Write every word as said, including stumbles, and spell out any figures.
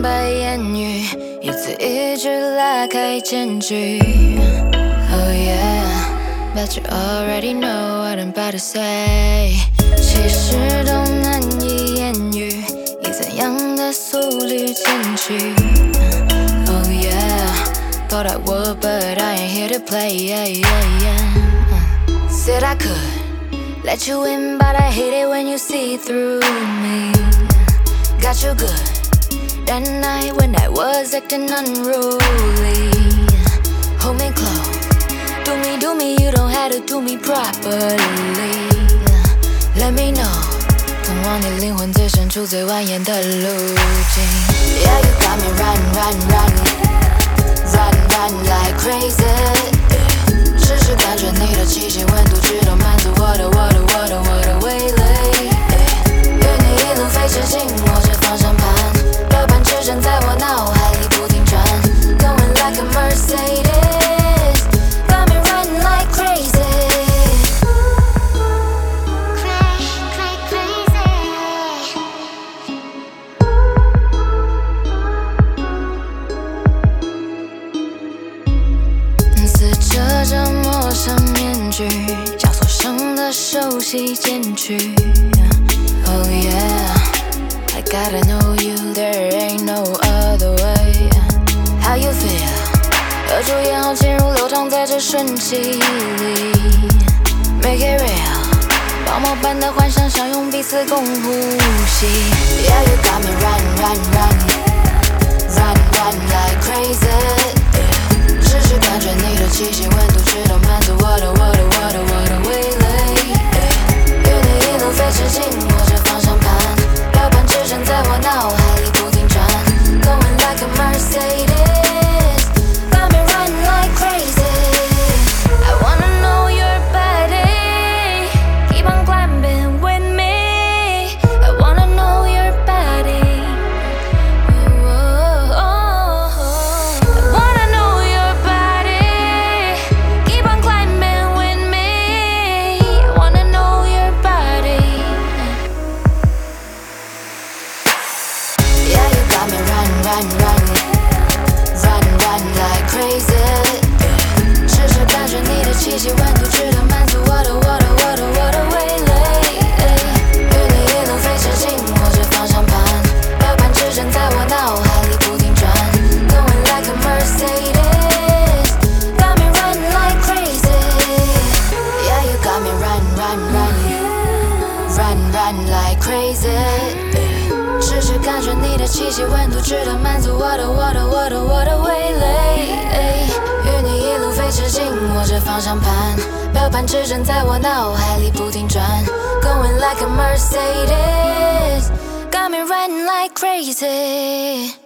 明白言语，一字一句拉开间距。Oh yeah, but you already know what I'm about to say。其实都难以言语，以怎样的速率前去。Oh yeah, thought I would, but I ain't here to play. Yeah, yeah, yeah. Said I could let you in, but I hate it when you see through me. Got you good that night when I was acting unruly. Hold me close, do me, do me, you don't have to do me properly. Let me know, 通往你灵魂最深处最蜿蜒的路径。Yeah, you got me riding, riding, riding, riding, riding like crazy. 时时感觉你的气息温度，直到满足我的我的我的我的味蕾。与你一路飞驰紧握着方向盘，标盘指针在我脑海里不停转 ，Going like a Mercedes, got me running like crazy. Crazy, crazy. 撕扯着陌生面具，交错上的熟悉间距。Oh yeah, I gotta know you, there ain't no other way. How you feel? 合住眼后进入流淌在这瞬息里 Make it real, 泡沫般的幻想相拥彼此共呼吸 Yeah, you got me running, running, running, running, running like crazy. 时时感觉你的气息温度，直到满足我的我的我的我的味蕾。与你一路飞驰紧握着方向盘，标盘指针在我脑海里不停转 Going like a Mercedes, got me running like crazy. I wanna know your body, keep on climbing with me. I wanna know your body. Oh, oh, oh. I wanna know your body, keep on climbing with me. I wanna know your body. Yeah, you got me running, running, running, running, running like crazy. 时时感觉你的气息温度，直到满足我的我的我的我的味蕾。与你一路飞驰紧握着方向盘，标盘指针在我脑海里不停转 Going like a Mercedes, got me running like crazy. Yeah, you got me running, running, running, running, running like crazy. 时时感觉你的气息温度，直到满足我的我的我的我的味蕾。与你一路飞驰紧握着方向盘，标盘指针在我脑海里不停转 Going like a Mercedes, got me running like crazy.